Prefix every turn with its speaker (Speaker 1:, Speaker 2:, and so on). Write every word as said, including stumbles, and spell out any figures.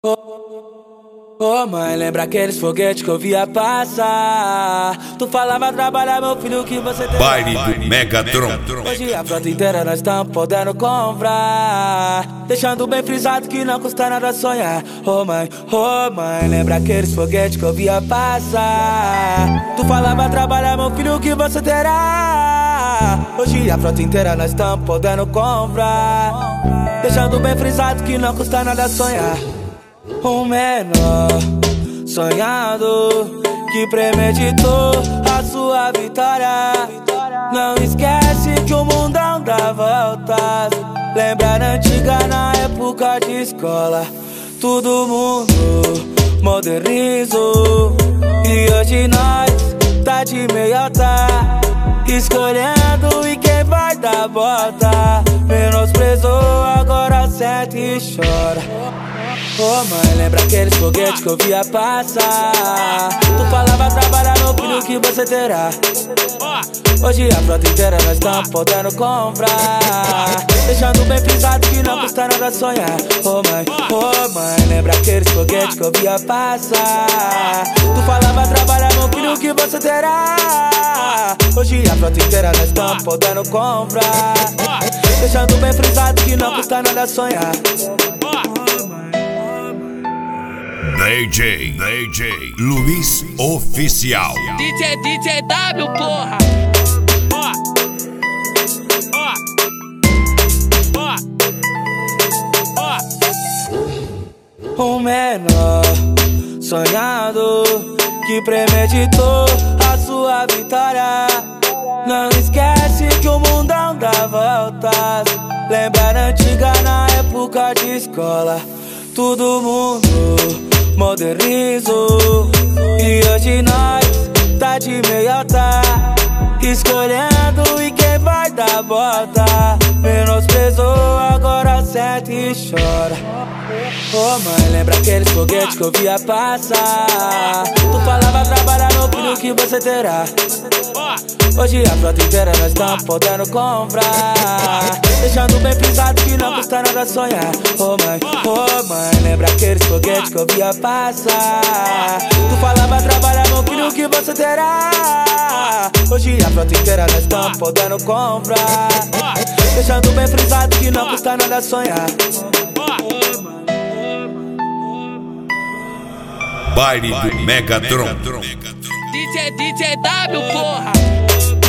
Speaker 1: Ô oh, mãe, lembra aqueles foguetes que eu via passar? Tu falava trabalhar, meu filho, que você tem.
Speaker 2: Baile do Megatron.
Speaker 1: Hoje a frota inteira nós estamos podendo comprar, deixando bem frisado que não custa nada sonhar. Ô oh, mãe, ô oh, mãe, lembra aqueles foguetes que eu via passar? Tu falava trabalhar, meu filho, que você terá. Hoje a frota inteira nós estamos podendo comprar, deixando bem frisado que não custa nada sonhar. Um menor sonhado que premeditou a sua vitória. Não esquece que o mundão dá voltas. Lembra na antiga, na época de escola, todo mundo modernizou. E hoje nós tá de meiota, escolhendo e quem vai dar bota. Menosprezou, agora sente e chora. Ô oh, mãe, lembra aqueles foguetes que eu via passar? Tu falava trabalhar, meu filho, que você terá. Hoje a frota inteira nós estamos podendo comprar, deixando bem frisado que não custa nada sonhar. Ô oh, mãe, ô oh, mãe, lembra aqueles foguetes que eu via passar? Tu falava trabalhar, meu filho, que você terá. Hoje a frota inteira nós estamos podendo comprar, deixando bem frisado que não custa nada sonhar.
Speaker 2: D J, D J Luiz Oficial.
Speaker 3: D J, D J W, porra. Ó, ó, ó, ó.
Speaker 1: Um menor sonhado que premeditou a sua vitória. Não esquece que o mundão dá voltas. Lembra na antiga, na época de escola, todo mundo modernizou. E hoje nós tá de meiota, escolhendo e quem vai dar bota. Menosprezou, agora sente e chora. Ô oh, mãe, lembra aqueles foguetes que eu via passar? Tu falava trabalhar, meu filho, que você terá. Hoje a frota inteira nós estamos podendo comprar, deixando bem frisado que não custa nada sonhar. Ô oh, mãe, ô oh, mãe, lembra aqueles foguetes que eu via passar? Tu falava trabalhar, meu filho, que você terá. Hoje a frota inteira nós estamos podendo comprar, deixando bem frisado que não custa nada sonhar.
Speaker 2: Baile do Megatron.
Speaker 3: D J, D J W, porra.